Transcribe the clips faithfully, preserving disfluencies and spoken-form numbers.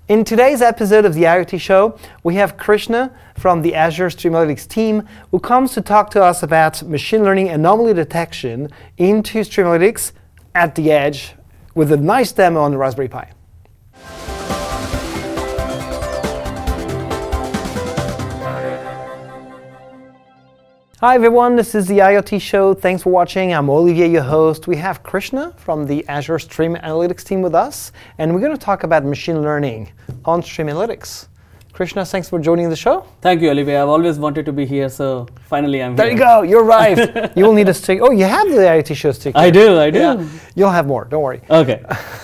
In today's episode of the IoT Show, we have Krishna from the Azure Stream Analytics team who comes to talk to us about machine learning anomaly detection into Stream Analytics at the edge with a nice demo on the Raspberry Pi. Hi everyone, this is the IoT Show. Thanks for watching. I'm Olivier, your host. We have Krishna from the Azure Stream Analytics team with us, and we're going to talk about machine learning on Stream Analytics. Krishna, thanks for joining the show. Thank you, Olivier. I've always wanted to be here, so finally I'm there here. There you go, you arrived. You will need a stick. Oh, you have the IoT Show sticker. I do, I do. Yeah. You'll have more, don't worry. Okay.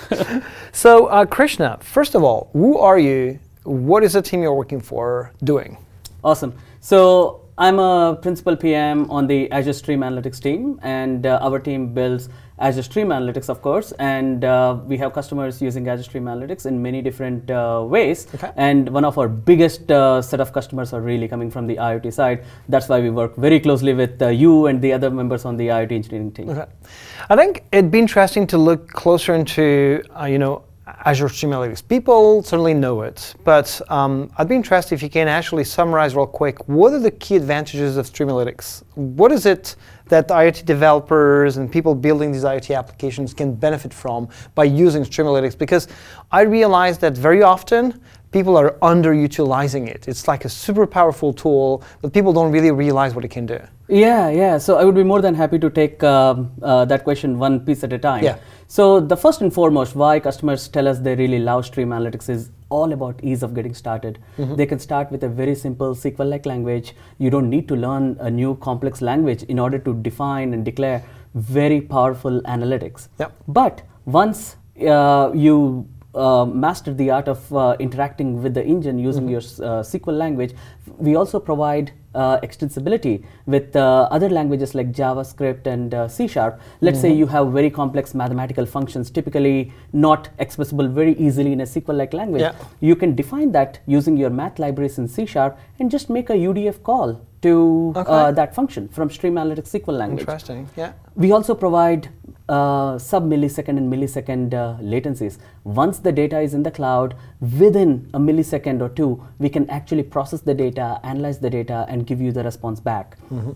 So, uh, Krishna, first of all, who are you? What is the team you're working for doing? Awesome. So, I'm a principal P M on the Azure Stream Analytics team, and uh, our team builds Azure Stream Analytics, of course, and uh, we have customers using Azure Stream Analytics in many different uh, ways. Okay. And one of our biggest uh, set of customers are really coming from the IoT side. That's why we work very closely with uh, you and the other members on the IoT engineering team. Okay. I think it'd be interesting to look closer into, uh, you know, Azure Stream Analytics. People certainly know it, but um, I'd be interested if you can actually summarize real quick, what are the key advantages of Stream Analytics? What is it that IoT developers and people building these IoT applications can benefit from by using Stream Analytics? Because I realize that very often people are underutilizing it. It's like a super powerful tool, but people don't really realize what it can do. Yeah, yeah. So I would be more than happy to take um, uh, that question one piece at a time. Yeah. So the first and foremost, why customers tell us they really love Stream Analytics is all about ease of getting started. Mm-hmm. They can start with a very simple S Q L-like language. You don't need to learn a new complex language in order to define and declare very powerful analytics. Yep. But once uh, you uh, master the art of uh, interacting with the engine using mm-hmm. your uh, S Q L language, we also provide Uh, extensibility with uh, other languages like JavaScript and uh, C Sharp. Let's mm-hmm. say you have very complex mathematical functions, typically not expressible very easily in a S Q L-like language. Yeah. You can define that using your math libraries in C Sharp and just make a U D F call to okay. uh, that function from Stream Analytics S Q L language. Interesting, yeah. We also provide uh, sub-millisecond and millisecond uh, latencies. Once the data is in the cloud, within a millisecond or two, we can actually process the data, analyze the data, and give you the response back. Mm-hmm.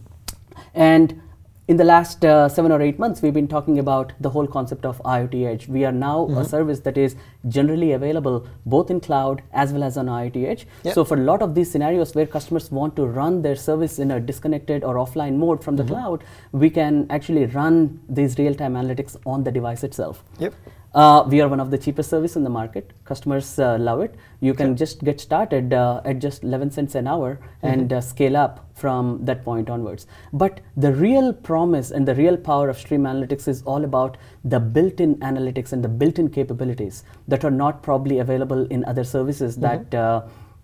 And in the last uh, seven or eight months, we've been talking about the whole concept of IoT Edge. We are now mm-hmm. a service that is generally available both in cloud as well as on IoT Edge. Yep. So for a lot of these scenarios where customers want to run their service in a disconnected or offline mode from mm-hmm. the cloud, we can actually run these real-time analytics on the device itself. Yep. Uh, we are one of the cheapest service in the market. Customers uh, love it. You can okay. just get started uh, at just eleven cents an hour mm-hmm. and uh, scale up from that point onwards. But the real promise and the real power of Stream Analytics is all about the built-in analytics and the built-in capabilities that are not probably available in other services mm-hmm. that uh,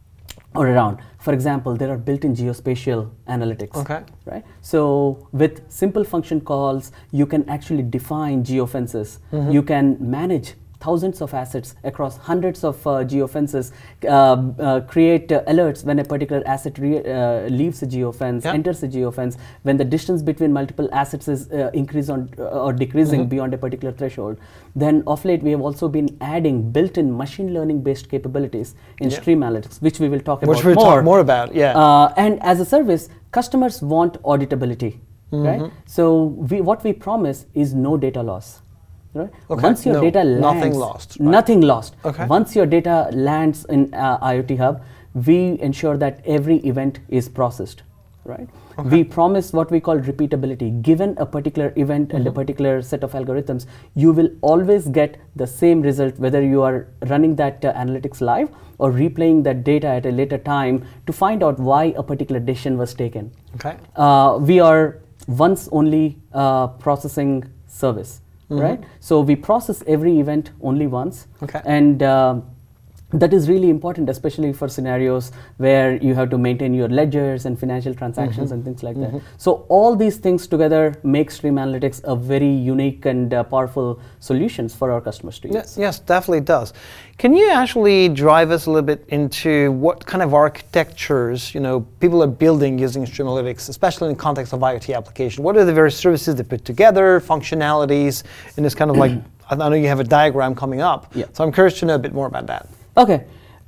are around. For example, there are built-in geospatial analytics. Okay. Right? So with simple function calls, you can actually define geofences. Mm-hmm. You can manage thousands of assets across hundreds of uh, geofences, uh, uh, create uh, alerts when a particular asset re uh, leaves a geofence, yep. enters a geofence, when the distance between multiple assets is uh, increased on, uh, or decreasing mm-hmm. beyond a particular threshold. Then of late, we have also been adding built-in machine learning based capabilities in yep. Stream Analytics, which we will talk which about we'll more. talk more about, yeah. Uh, and as a service, customers want auditability, mm-hmm. right? So we, what we promise is no data loss. Right? Okay. Once your no, data lands, nothing lost. Right? Nothing lost. Okay. Once your data lands in uh, IoT Hub, we ensure that every event is processed. Right? Okay. We promise what we call repeatability. Given a particular event mm-hmm. and a particular set of algorithms, you will always get the same result whether you are running that uh, analytics live or replaying that data at a later time to find out why a particular decision was taken. Okay. Uh, we are once only uh, processing service. Mm-hmm. Right? So we process every event only once. Okay. And uh, that is really important, especially for scenarios where you have to maintain your ledgers and financial transactions mm-hmm. and things like mm-hmm. that. So all these things together make Stream Analytics a very unique and uh, powerful solutions for our customers to use. Yes, yes, definitely does. Can you actually drive us a little bit into what kind of architectures, you know, people are building using Stream Analytics, especially in the context of IoT application? What are the various services they put together, functionalities, in this kind of like, I know you have a diagram coming up, yeah. so I'm curious to know a bit more about that. Okay.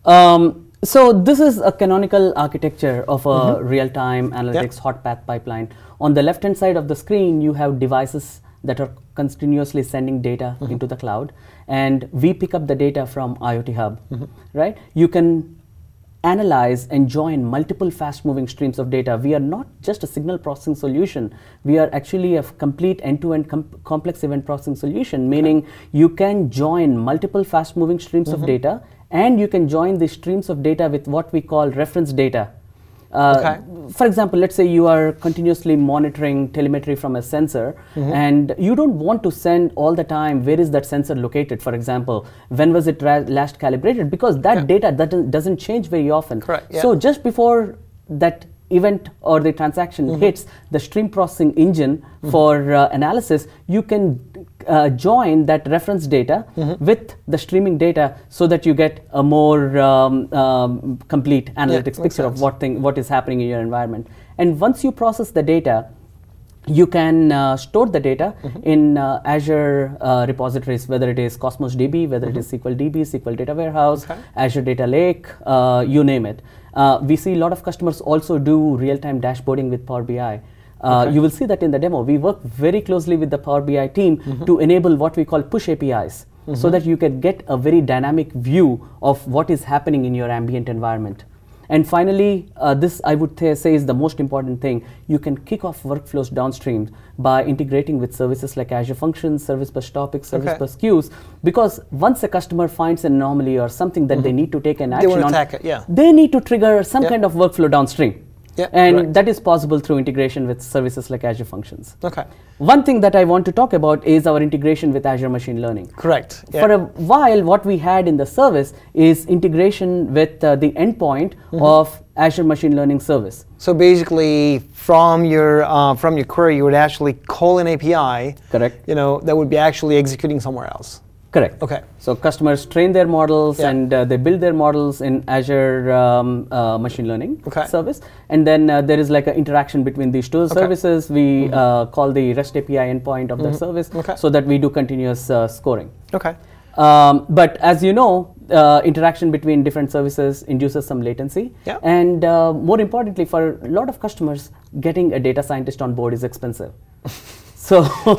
Um, so this is a canonical architecture of a Mm-hmm. real-time analytics Yep. hot path pipeline. On the left-hand side of the screen, you have devices that are continuously sending data Mm-hmm. into the cloud, and we pick up the data from IoT Hub, Mm-hmm. right? You can analyze and join multiple fast-moving streams of data. We are not just a signal processing solution. We are actually a f- complete end-to-end com- complex event processing solution, meaning you can join multiple fast-moving streams of data, and you can join the streams of data with what we call reference data. Uh, Okay. For example, let's say you are continuously monitoring telemetry from a sensor, and you don't want to send all the time where is that sensor located. For example, when was it ra- last calibrated? Because that Yeah. data doesn't doesn't change very often. Correct, yeah. So just before that event or the transaction hits the stream processing engine for uh, analysis, you can uh, join that reference data with the streaming data so that you get a more um, um, complete analytics makes picture of sense. what thing what is happening in your environment. And once you process the data, you can uh, store the data in uh, Azure uh, repositories, whether it is Cosmos D B, whether it is S Q L D B, S Q L Data Warehouse, Okay. Azure Data Lake, uh, you name it. Uh, we see a lot of customers also do real-time dashboarding with Power B I. Uh, Okay. You will see that in the demo. We work very closely with the Power B I team to enable what we call push A P Is, so that you can get a very dynamic view of what is happening in your ambient environment. And finally, uh, this I would th- say is the most important thing. You can kick off workflows downstream by integrating with services like Azure Functions, Service Bus Topics, Service Okay. Bus Queues. Because once a customer finds an anomaly or something that they need to take an They action want to on, attack it, yeah. they need to trigger some Yeah. kind of workflow downstream. Yeah, and correct. that is possible through integration with services like Azure Functions. Okay. One thing that I want to talk about is our integration with Azure Machine Learning. Correct. Yeah. For a while, what we had in the service is integration with uh, the endpoint Mm-hmm. of Azure Machine Learning Service. So basically, from your uh, from your query, you would actually call an A P I. Correct. You know that would be actually executing somewhere else. Correct. Okay. So customers train their models Yeah. and uh, they build their models in Azure um, uh, Machine Learning Okay. service, and then uh, there is like an interaction between these two Okay. services. We uh, call the REST A P I endpoint of the service, Okay. so that we do continuous uh, scoring. Okay. Um, but as you know, uh, interaction between different services induces some latency. Yeah. And uh, more importantly, for a lot of customers, getting a data scientist on board is expensive. So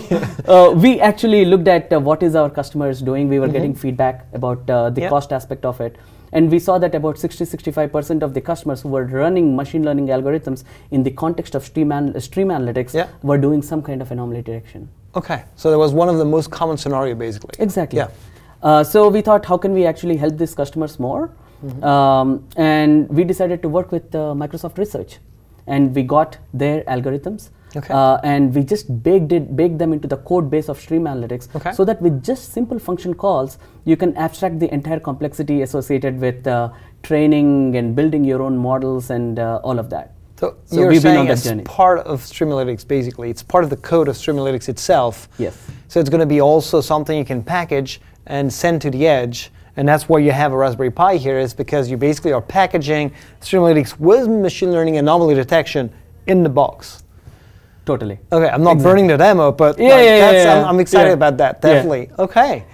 uh, we actually looked at uh, what is our customers doing. We were getting feedback about uh, the Yeah. cost aspect of it. And we saw that about sixty to sixty-five percent of the customers who were running machine learning algorithms in the context of stream, an- stream analytics Yeah. were doing some kind of anomaly detection. Okay. So that was one of the most common scenario, basically. Exactly. Yeah. Uh, so we thought, how can we actually help these customers more? Um, and we decided to work with uh, Microsoft Research, and we got their algorithms. Okay. Uh, and we just baked it, baked them into the code base of Stream Analytics, Okay. so that with just simple function calls, you can abstract the entire complexity associated with uh, training and building your own models and uh, all of that. So, So you're we've been on saying that it's journey. part of Streamalytics, basically. It's part of the code of Streamalytics itself. Yes. So it's going to be also something you can package and send to the edge. And that's why you have a Raspberry Pi here, is because you basically are packaging Streamalytics with machine learning anomaly detection in the box. Totally. Okay, I'm not burning the demo, but Yeah, like, yeah, yeah, that's, yeah, I'm, yeah. I'm excited Yeah. about that, Yeah. definitely. Okay.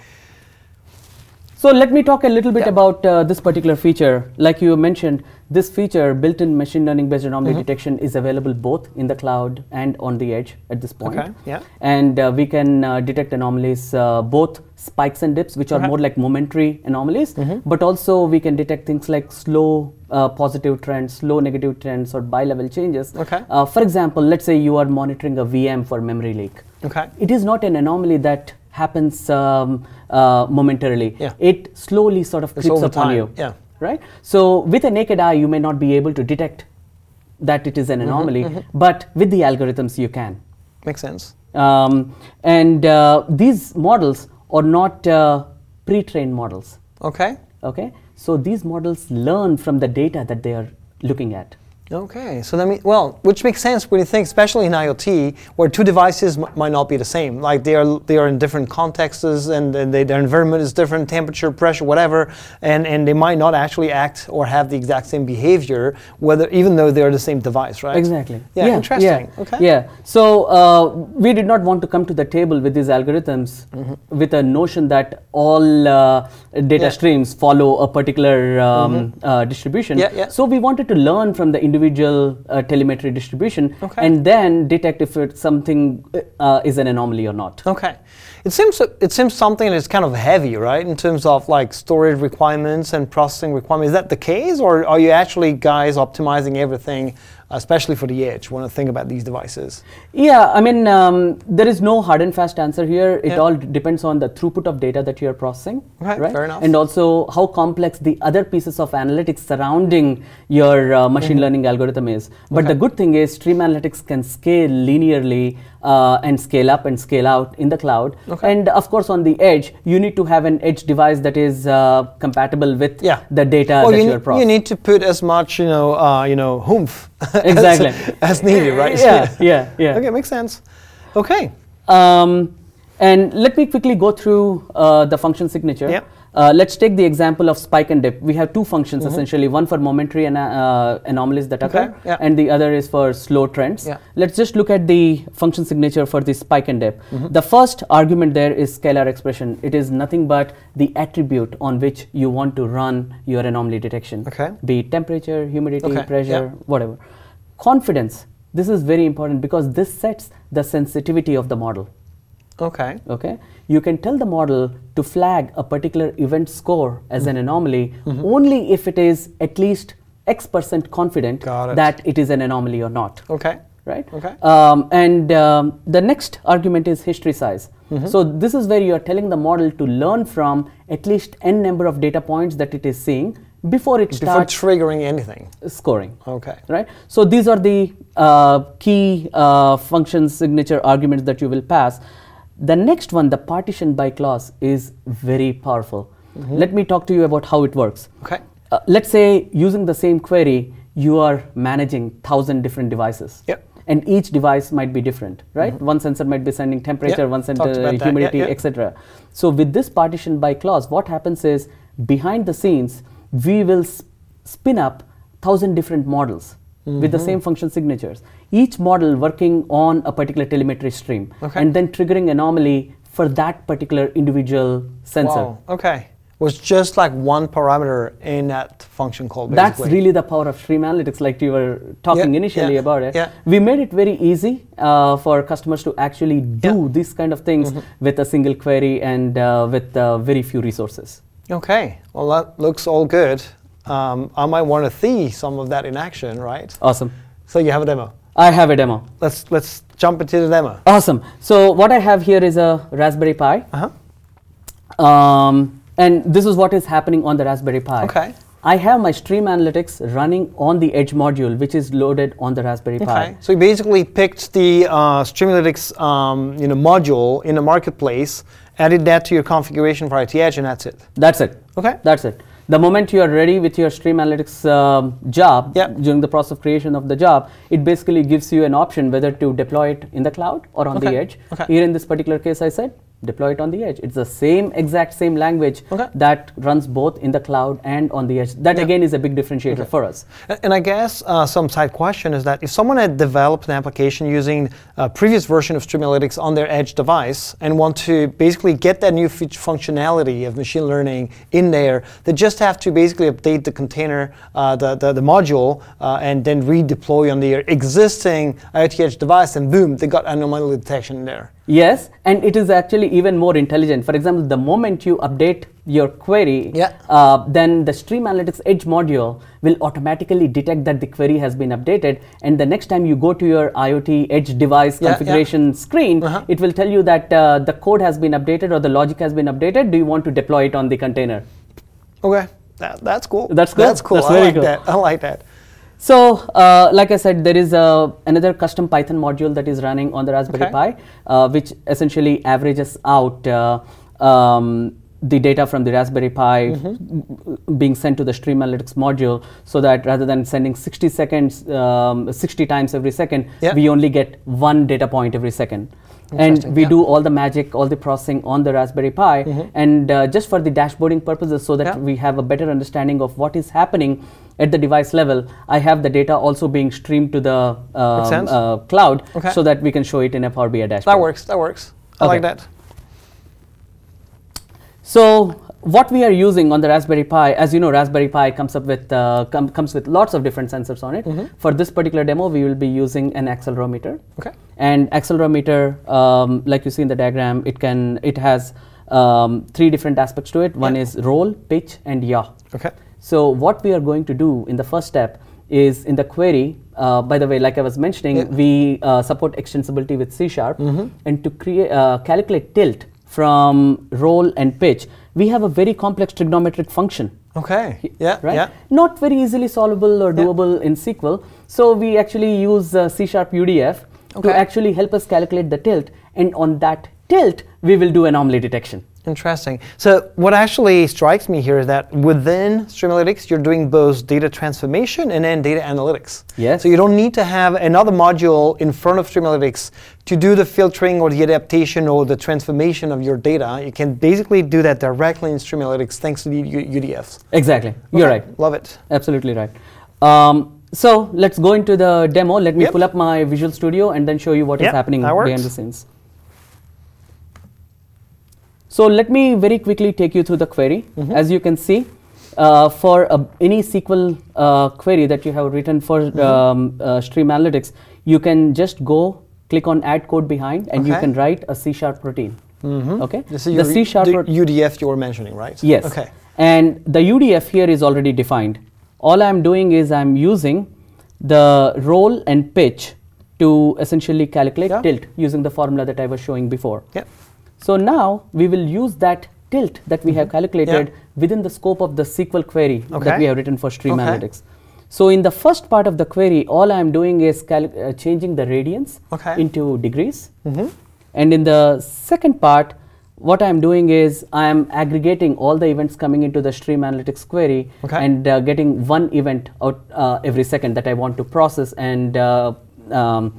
So let me talk a little bit Yeah. about uh, this particular feature. Like you mentioned, this feature, built-in machine learning-based anomaly Mm-hmm. detection, is available both in the cloud and on the edge at this point. Okay, yeah. And uh, we can uh, detect anomalies, uh, both spikes and dips, which are Okay. more like momentary anomalies, Mm-hmm. but also we can detect things like slow uh, positive trends, slow negative trends, or bi-level changes. Okay. Uh, for example, let's say you are monitoring a V M for memory leak. Okay. It is not an anomaly that happens um, uh, momentarily. Yeah. It slowly sort of It's creeps over upon time, you. yeah. Right? So with a naked eye, you may not be able to detect that it is an anomaly, but with the algorithms, you can. Makes sense. Um, and uh, these models are not uh, pre-trained models. Okay. Okay? So these models learn from the data that they are looking at. Okay, so that means, well, which makes sense when you think, especially in IoT, where two devices m- might not be the same. Like they are, they are in different contexts, and, and they, their environment is different, temperature, pressure, whatever, and, and they might not actually act or have the exact same behavior, whether even though they are the same device, right? Exactly. Yeah, yeah interesting. Yeah. Okay. Yeah. So uh, we did not want to come to the table with these algorithms mm-hmm. with a notion that all uh, data yeah. streams follow a particular um, mm-hmm. uh, distribution. Yeah, yeah. So we wanted to learn from the individual uh, telemetry distribution okay. and then detect if it something uh, is an anomaly or not. Okay. It seems it seems something that's kind of heavy, right, in terms of like storage requirements and processing requirements. Is that the case, or are you actually guys optimizing everything, especially for the edge, when I think about these devices? Yeah, I mean, um, there is no hard and fast answer here. It yeah. all d- depends on the throughput of data that you are processing, okay, right? Fair enough. And also how complex the other pieces of analytics surrounding your uh, machine mm-hmm. learning algorithm is. But okay. the good thing is Stream Analytics can scale linearly uh, and scale up and scale out in the cloud. Okay. And of course, on the edge, you need to have an edge device that is uh, compatible with yeah. the data well, that you you are ne- processing. You need to put as much, you know, uh, you know, oomph exactly as, as needed, right? Yeah, yeah, yeah. Okay, makes sense. Okay. Um, and let me quickly go through uh, the function signature. Yep. Uh, let's take the example of spike and dip. We have two functions mm-hmm. essentially, one for momentary ana- uh, anomalies that occur, okay. yeah. and the other is for slow trends. Yeah. Let's just look at the function signature for the spike and dip. Mm-hmm. The first argument there is scalar expression. It is nothing but the attribute on which you want to run your anomaly detection, okay. be it temperature, humidity, okay. pressure, yeah. whatever. Confidence. This is very important because this sets the sensitivity of the model. Okay. Okay. You can tell the model to flag a particular event score as mm-hmm. an anomaly mm-hmm. only if it is at least X percent confident it. that it is an anomaly or not. Okay. Right. Okay. Um, and um, the next argument is history size. Mm-hmm. So this is where you are telling the model to learn from at least n number of data points that it is seeing before it before starts triggering anything. Scoring. Okay. Right. So these are the uh, key uh, function signature arguments that you will pass. The next one, the partition by clause, is very powerful. Mm-hmm. Let me talk to you about how it works. Okay. Uh, let's say using the same query, you are managing thousand different devices. Yep. And each device might be different, right? Mm-hmm. One sensor might be sending temperature, yep. one sensor humidity, yeah, yeah. et cetera. So with this partition by clause, what happens is behind the scenes, we will sp- spin up thousand different models. Mm-hmm. With the same function signatures, each model working on a particular telemetry stream, okay. and then triggering anomaly for that particular individual sensor. Wow. Okay. Was just like one parameter in that function call, basically. That's really the power of Stream Analytics, like you were talking yeah, initially yeah, about it. Yeah. We made it very easy uh, for customers to actually do yeah. these kind of things mm-hmm. with a single query and uh, with uh, very few resources. Okay. Well, that looks all good. Um, I might want to see some of that in action, right? Awesome. So you have a demo. I have a demo. Let's let's jump into the demo. Awesome. So what I have here is a Raspberry Pi. Uh-huh. Um, and this is what is happening on the Raspberry Pi. Okay. I have my Stream Analytics running on the Edge module, which is loaded on the Raspberry okay. Pi. So you basically picked the uh, Stream Analytics um, you know, module in the marketplace, added that to your configuration for I T Edge, and that's it. That's it. Okay. That's it. The moment you are ready with your Stream Analytics um, job, yep. during the process of creation of the job, it basically gives you an option whether to deploy it in the cloud or on okay. the edge. Okay. Here in this particular case, I said, deploy it on the edge. It's the same exact same language okay. that runs both in the cloud and on the edge. That yeah. again is a big differentiator okay. for us. And I guess uh, some side question is that if someone had developed an application using a previous version of Stream Analytics on their edge device and want to basically get that new feature functionality of machine learning in there, they just have to basically update the container, uh, the, the, the module, uh, and then redeploy on their existing I O T Edge device, and boom, they got anomaly detection in there. Yes, and it is actually even more intelligent. For example, the moment you update your query, yeah. uh, then the Stream Analytics Edge module will automatically detect that the query has been updated, and the next time you go to your IoT Edge device yeah, configuration yeah. screen, uh-huh. it will tell you that uh, the code has been updated or the logic has been updated. Do you want to deploy it on the container? Okay, that, that's cool. That's cool. That's cool. That's I very like cool. that. I like that. So, uh, like I said, there is a, another custom Python module that is running on the Raspberry okay. Pi, uh, which essentially averages out uh, um, the data from the Raspberry Pi Mm-hmm. being sent to the Stream Analytics module, so that rather than sending sixty seconds, um, sixty times every second, Yeah. we only get one data point every second. And Interesting, we yeah. do all the magic, all the processing on the Raspberry Pi, Mhm. and uh, just for the dashboarding purposes, so that Yeah. we have a better understanding of what is happening at the device level. I have the data also being streamed to the um, sense. uh, cloud, Okay. so that we can show it in a Power B I dashboard. That works. That works. I Okay. like that. So what we are using on the Raspberry Pi, as you know, Raspberry Pi comes up with uh, com comes with lots of different sensors on it. Mhm. For this particular demo, we will be using an accelerometer. Okay. And accelerometer, um, like you see in the diagram, it can it has um, three different aspects to it. One Yeah. is roll, pitch, and yaw. Okay. So what we are going to do in the first step is in the query. Uh, by the way, like I was mentioning, Yeah. we uh, support extensibility with C Sharp, Mhm. and to create uh, calculate tilt from roll and pitch, we have a very complex trigonometric function. Okay. Yeah. Right? Yeah. Not very easily solvable or Yeah. doable in S Q L. So we actually use uh, C Sharp U D F Okay. to actually help us calculate the tilt, and on that tilt, we will do anomaly detection. Interesting. So what actually strikes me here is that within Streamalytics, you're doing both data transformation and then data analytics. Yes. So you don't need to have another module in front of Streamalytics to do the filtering or the adaptation or the transformation of your data. You can basically do that directly in Streamalytics thanks to the U- UDFs. Exactly. You're Okay, right. Love it. Absolutely right. Um, so let's go into the demo. Let me Yep. pull up my Visual Studio and then show you what is Yep, happening that works. behind the scenes. So let me very quickly take you through the query. Mhm. As you can see, uh, for a, any S Q L uh, query that you have written for Mhm. um, uh, Stream Analytics, you can just go click on Add Code Behind, and you Okay. can write a C Sharp routine. Mhm. Okay. This The is your C Sharp the rot- U D F you were mentioning, right? Yes. Okay. And the U D F here is already defined. All I'm doing is I'm using the roll and pitch to essentially calculate Yeah. tilt using the formula that I was showing before. Yeah. So now we will use that tilt that we have calculated Yeah. within the scope of the S Q L query Okay. that we have written for Stream Okay. Analytics. So in the first part of the query, all I am doing is cal- uh, changing the radians Okay. into degrees. Mhm. And in the second part, what I am doing is I am aggregating all the events coming into the Stream Analytics query Okay. and uh, getting one event out uh, every second that I want to process and uh, um,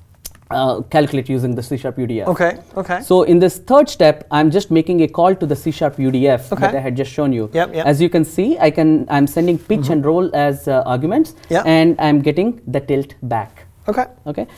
uh, calculate using the C Sharp U D F. Okay. Okay. So in this third step, I'm just making a call to the C Sharp U D F Okay. that I had just shown you. Yep, yep. As you can see, I can I'm sending pitch and roll as uh, arguments, Yeah. and I'm getting the tilt back. Okay. Okay.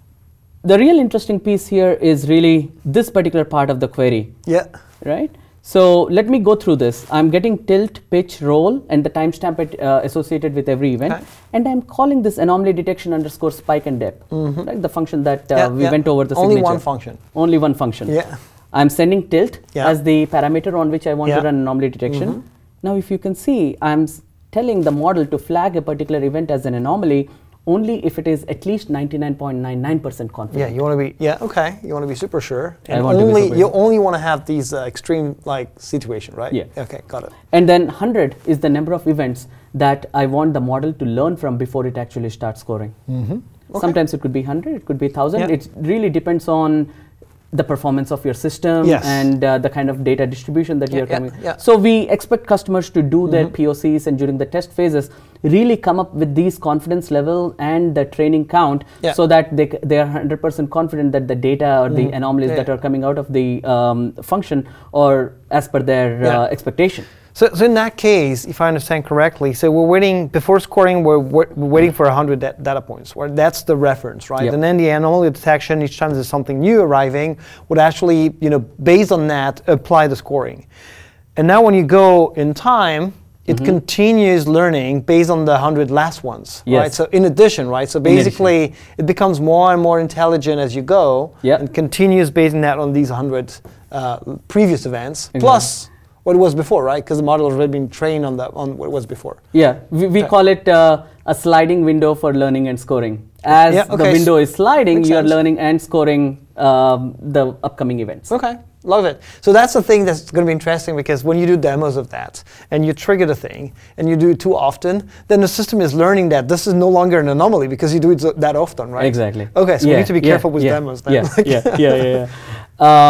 The real interesting piece here is really this particular part of the query, Yeah. right? So let me go through this. I'm getting tilt, pitch, roll, and the timestamp it, uh, associated with every event, Okay. and I'm calling this anomaly detection underscore spike and dip, Mhm. right? The function that uh, Yeah, we yeah. went over the Only signature. one function. Only one function. Yeah. I'm sending tilt Yeah. as the parameter on which I want Yeah. to run anomaly detection. Mhm. Now, if you can see, I'm s- telling the model to flag a particular event as an anomaly only if it is at least ninety-nine point nine nine percent confident. Yeah, you want to be yeah okay. You want to be super sure, I and want to be only super you sure. only want to have these uh, extreme like situation, right? Yeah. Okay, got it. And then one hundred is the number of events that I want the model to learn from before it actually starts scoring. Mm-hmm. Okay. Sometimes it could be one hundred, it could be one thousand. Yeah. It really depends on the performance of your system Yes. and uh, the kind of data distribution that Yeah, you're yeah, coming. yeah. So we expect customers to do their Mhm. P O Cs and during the test phases really come up with these confidence level and the training count Yeah. so that they, c- they are one hundred percent confident that the data or the Mhm. anomalies Yeah, that yeah. are coming out of the um, function are as per their Yeah. uh, expectation. So, so in that case, if I understand correctly, so we're waiting before scoring. We're, we're waiting for one hundred da- data points. Where that's the reference, right? Yep. And then the anomaly detection each time there's something new arriving would actually, you know, based on that, apply the scoring. And now when you go in time, it Mhm. continues learning based on the one hundred last ones, Yes. right? So in addition, right? So addition. basically, it becomes more and more intelligent as you go, Yep. and continues basing that on these one hundred uh, previous events, Exactly. plus what it was before, right? Because the model has already been trained on the on what it was before. Yeah, we, we Okay. call it uh, a sliding window for learning and scoring. As Yeah, the okay, window is sliding, makes you are sense. learning and scoring um, the upcoming events. Okay, love it. So that's the thing that's going to be interesting, because when you do demos of that and you trigger the thing and you do it too often, then the system is learning that this is no longer an anomaly because you do it so- that often, right? Exactly. Okay, so we Yeah, need to be yeah, careful with yeah, demos then. Yeah, yeah, yeah, yeah. yeah. Um,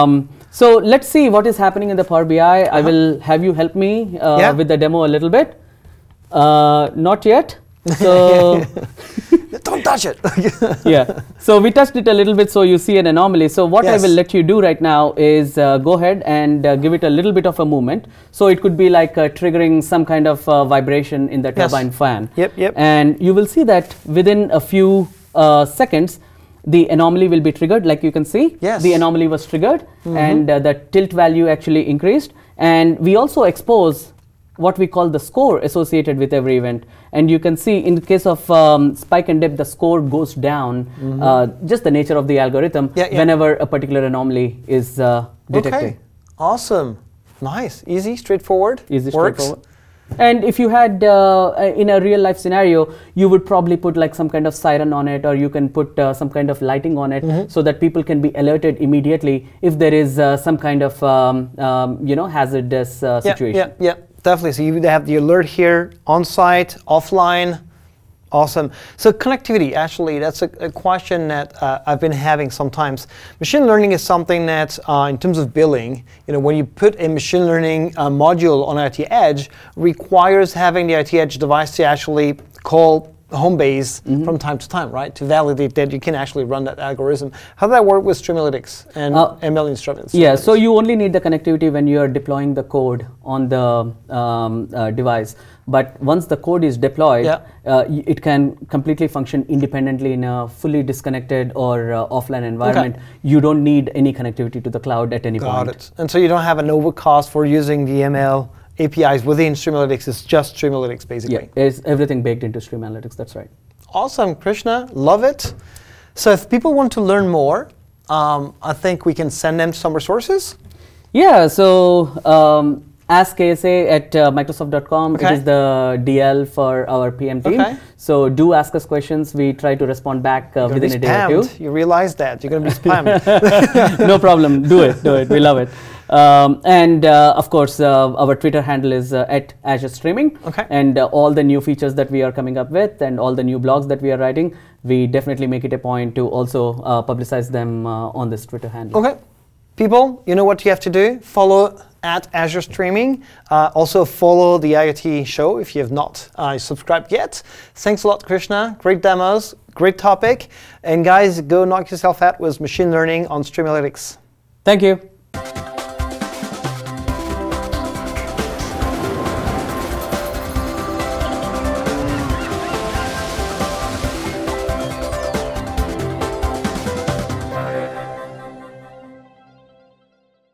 So let's see what is happening in the Power B I. Uh-huh. I will have you help me uh, Yeah. with the demo a little bit. Uh, not yet. So Don't touch it. yeah, so we touched it a little bit, so you see an anomaly. So what Yes. I will let you do right now is uh, go ahead and uh, give it a little bit of a movement. So it could be like uh, triggering some kind of uh, vibration in the Yes. turbine fan. Yep, yep. And you will see that within a few uh, seconds, the anomaly will be triggered. Like you can see, Yes. the anomaly was triggered, and uh, the tilt value actually increased. And we also expose what we call the score associated with every event. And you can see in the case of um, spike and dip, the score goes down, mm-hmm. uh, just the nature of the algorithm, yeah, yeah. whenever a particular anomaly is uh, detected. Okay, awesome. Nice, easy, straightforward. Easy, Works. straightforward. And if you had, uh, in a real life scenario, you would probably put like some kind of siren on it, or you can put uh, some kind of lighting on it, mm-hmm. so that people can be alerted immediately if there is uh, some kind of, um, um, you know, hazardous uh, yeah, situation. Yeah, yeah. Definitely. So you have the alert here, on site, offline. Awesome. So connectivity, actually, that's a, a question that uh, I've been having sometimes. Machine learning is something that, uh, in terms of billing, you know, when you put a machine learning uh, module on I T Edge, requires having the I T Edge device to actually call home base mm-hmm. from time to time, right? To validate that you can actually run that algorithm. How does that work with Streamalytics and uh, M L instruments? Yeah, so you only need the connectivity when you are deploying the code on the um, uh, device. But once the code is deployed, yeah. uh, y- it can completely function independently in a fully disconnected or uh, offline environment. Okay. You don't need any connectivity to the cloud at any Got point. it. And so you don't have an overcost for using the M L A P Is within Streamalytics. It's just Streamalytics, basically. Yeah, it's everything baked into Streamalytics, that's right. Awesome, Krishna. Love it. So if people want to learn more, um, I think we can send them some resources. Yeah, so um, ask K S A at uh, Microsoft dot com. Okay. It is the D L for our P M team. Okay. So do ask us questions. We try to respond back uh, within a day or two. You realize that. You're going to be spammed. No problem. Do it. Do it. We love it. Um, and uh, of course, uh, our Twitter handle is uh, at Azure Streaming. Okay. And uh, all the new features that we are coming up with and all the new blogs that we are writing, we definitely make it a point to also uh, publicize them uh, on this Twitter handle. Okay. People, you know what you have to do. Follow at Azure Streaming. Uh, also follow the I O T show if you have not uh, subscribed yet. Thanks a lot, Krishna. Great demos, great topic. And guys, go knock yourself out with machine learning on Streamalytics. Thank you.